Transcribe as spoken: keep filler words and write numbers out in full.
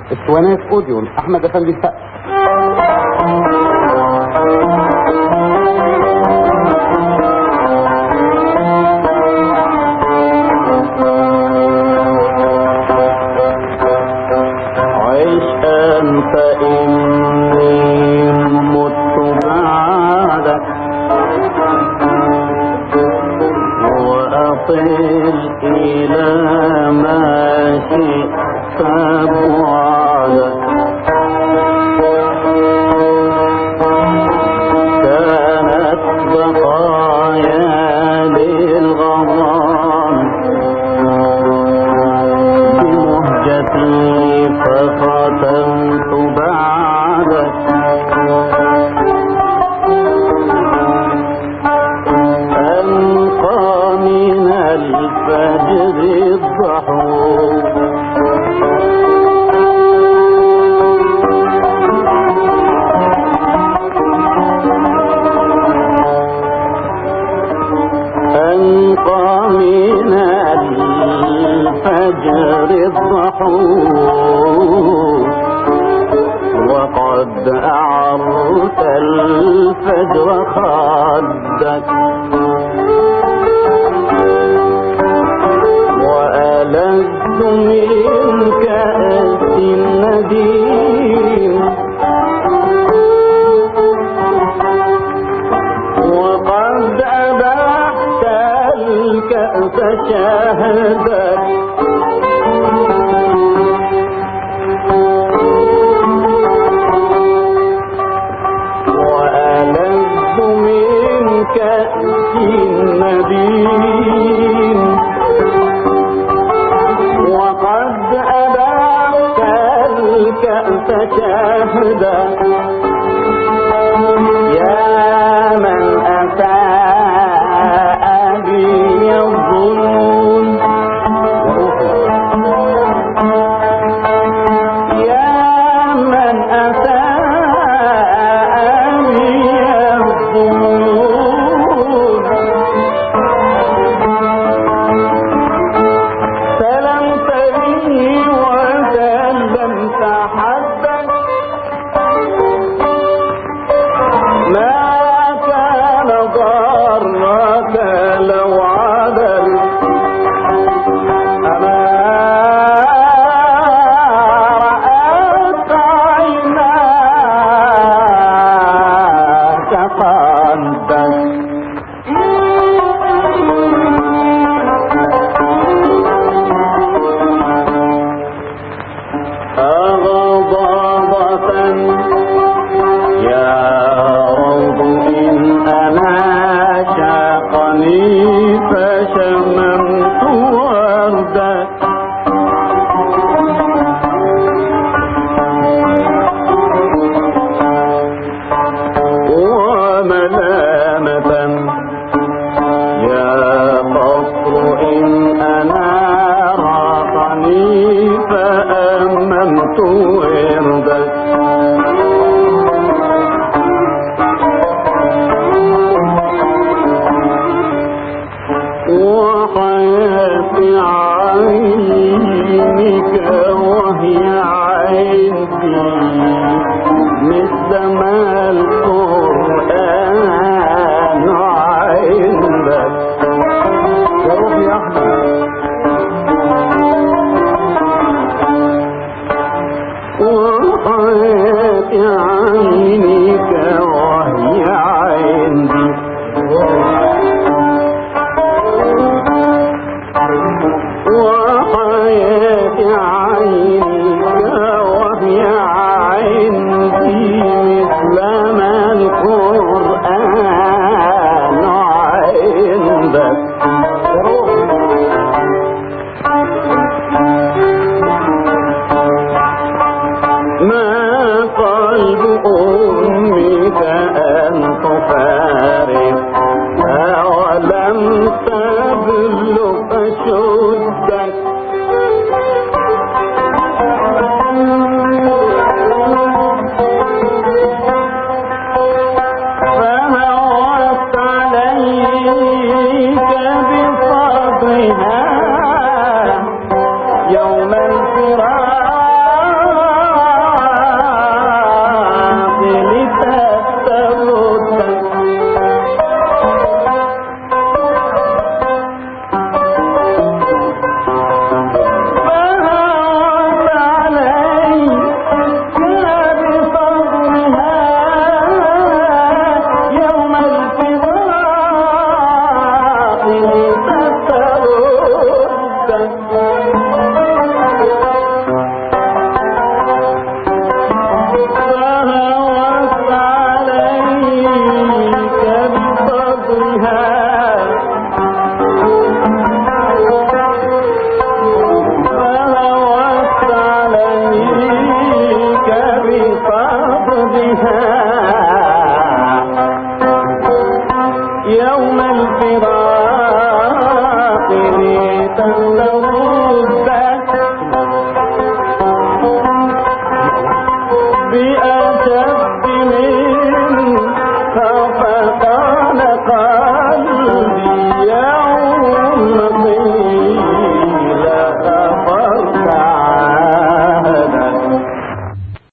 اسطوانات اوديو احمد افندي السقا. إلى ما شئت بعدك كانت بقايا للغرام بمهجتي فختمت بعدك الفجر الضحوك أنقى من الفجر الضحوك وقد أعرت الفجر خدك لست من كأس النديم وقد أبحت الكأس شهدك وألذ من كأس النديم وقد أبعت الكأس شهدا يا من أساء بي الظنون يا من أساء بي الظنون وسلمت حدك ما كان ضرك لو عدل أما رأت عيناك خدك أغضبة يا روض إن أناشقني فشممت وردك وملامة يا قصر إن أنارقني فأممت وردك وحياة عينك وهي عندي مثل ما القرآن عندك يا روح يا أحمد وحياة عينك وهي عندي وحياة عينك وهي عندي مثل ما القرآن عندك ما قلب